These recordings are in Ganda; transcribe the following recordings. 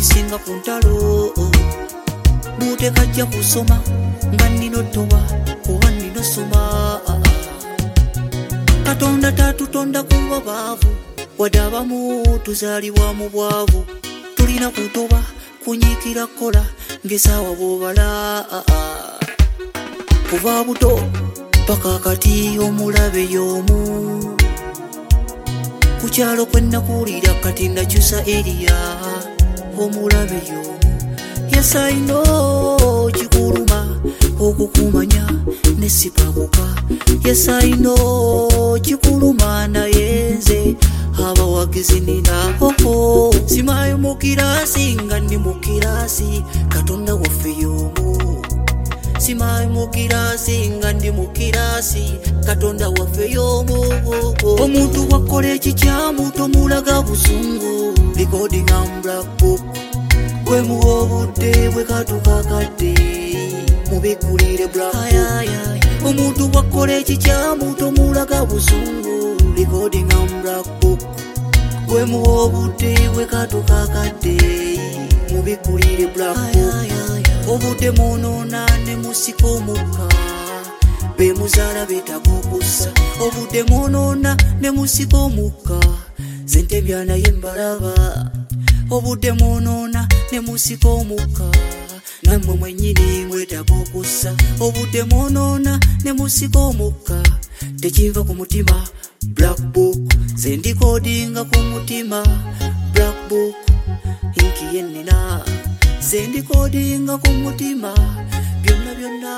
ebisinga ku ntalo bute kajja kusoma nga nino toba kuba nino soma Katonda tatutonda kuba baavu wadde abamu tuzaalibwa mu bwavu tulina kutoba kunyiikira kola ng'esaawa bw'obala kuva buto paka kati omulabe y'omu ku kyalo kwe nakuwulira kati nakyusa eriya omulabe y'omu Yes I know kikuluma okukumanya ne sipabuka Yes I know kikuluma naye nze abawagizi nina simayo mu kirasi nga ndi mu kirasi Katonda waffe y'omu simayo mu kirasi nga ndi mu kirasi Katonda waffe y'omu omuntu wakola ekikyamu tomulaga busungu recording on black book gwe muwa obudde bwe katukakadde mubigulire black book omuntu wakola ekikyamu tomulaga busungu recording on black book gwe muwa obudde bwe katukakadde mubigulire black book obudde munoona ne musika omukka be muzaala betabukusa obudde munoona ne musika omukka zentebya naye mbalaba obudde munoona ne musika omukka nammwe mwennyini mwetabukusa obudde munoona ne musika omukka tekiva ku mutima black book zendikodinga ku mutima black book inki yennina zendikodinga ku mutima byonna byonna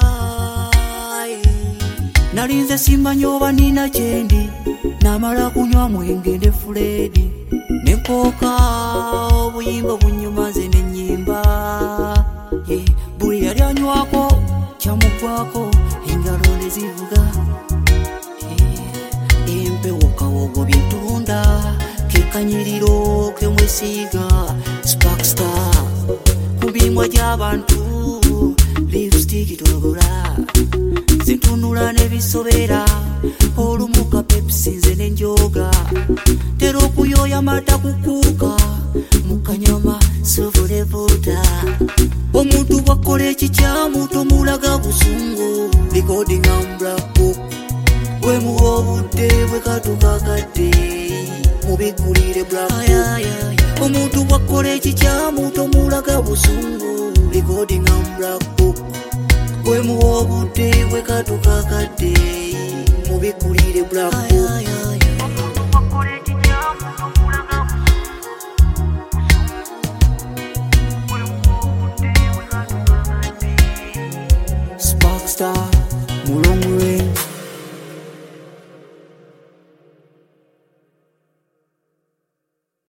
nalinze simanyi oba nina kyendi namala kunywa mwenge ne Fredi nenkooka obuyimba bunyuma nze nenyimba buli yali anywako kyamugwako engalo ne zivuga empewo kawogo byentunda kekanyiriro kemwesiiga Sparkstar kubimwa gy'abantu lipstick tolobula zintunula nebisobera olumuka Pepsi nze nenjoga tera okuyoya mata kukuuka mukanyama sovulevuta omuntu wakola ekikyamu tomulaga busungu recording on black book gwe muwa obudde bwe katukakadde mubigulire black book omuntu wakola ekikyamu tomulaga busungu recording on black book gwe muwa obudde bwe katukakadde mubigulire black book Sparkstar mulongwe